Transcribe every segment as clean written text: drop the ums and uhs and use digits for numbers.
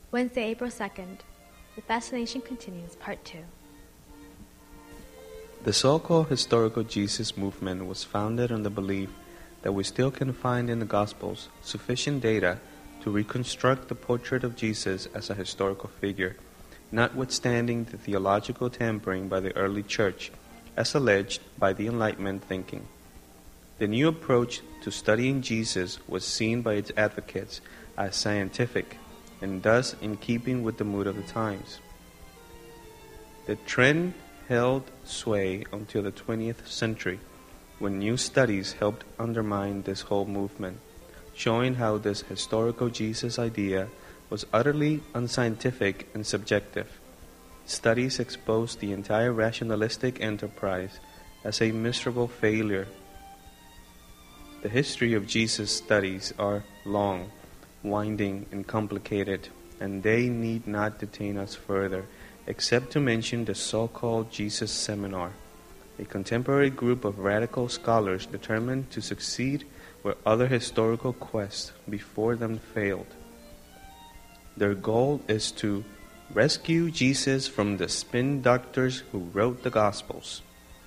Wednesday, April 2nd. The Fascination Continues, Part 2. The so-called historical Jesus movement was founded on the belief that we still can find in the Gospels sufficient data to reconstruct the portrait of Jesus as a historical figure, notwithstanding the theological tampering by the early church, as alleged by the Enlightenment thinking. The new approach to studying Jesus was seen by its advocates as scientific, and thus in keeping with the mood of the times. The trend held sway until the 20th century, when new studies helped undermine this whole movement, showing how this historical Jesus idea was utterly unscientific and subjective. Studies exposed the entire rationalistic enterprise as a miserable failure. The history of Jesus studies are long, winding, and complicated, and they need not detain us further, except to mention the so-called Jesus Seminar, a contemporary group of radical scholars determined to succeed where other historical quests before them failed. Their goal is to rescue Jesus from the spin doctors who wrote the Gospels.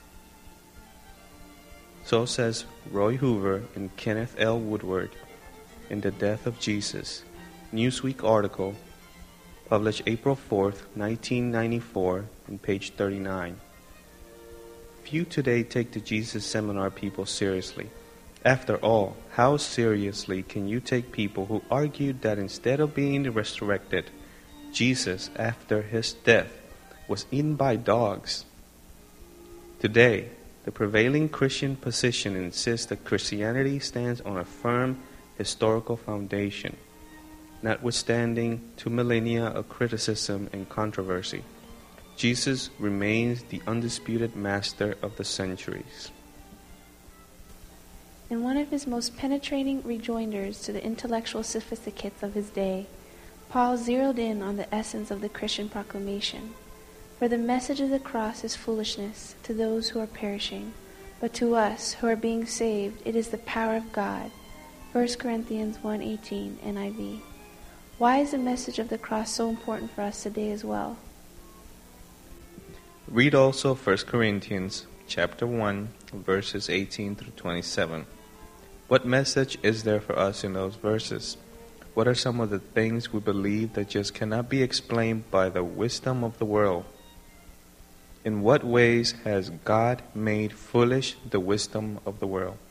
So says Roy Hoover and Kenneth L. Woodward in The Death of Jesus, Newsweek article, published April 4th, 1994, on page 39. Few today take the Jesus Seminar people seriously. After all, how seriously can you take people who argued that instead of being resurrected, Jesus, after his death, was eaten by dogs? Today, the prevailing Christian position insists that Christianity stands on a firm historical foundation, notwithstanding 2 millennia of criticism and controversy. Jesus remains the undisputed master of the centuries. In one of his most penetrating rejoinders to the intellectual sophisticates of his day, Paul zeroed in on the essence of the Christian proclamation. For the message of the cross is foolishness to those who are perishing, but to us who are being saved it is the power of God. 1 Corinthians 1:18 NIV. Why is the message of the cross so important for us today as well? Read also 1 Corinthians chapter 1, verses 18 through 27. What message is there for us in those verses? What are some of the things we believe that just cannot be explained by the wisdom of the world? In what ways has God made foolish the wisdom of the world?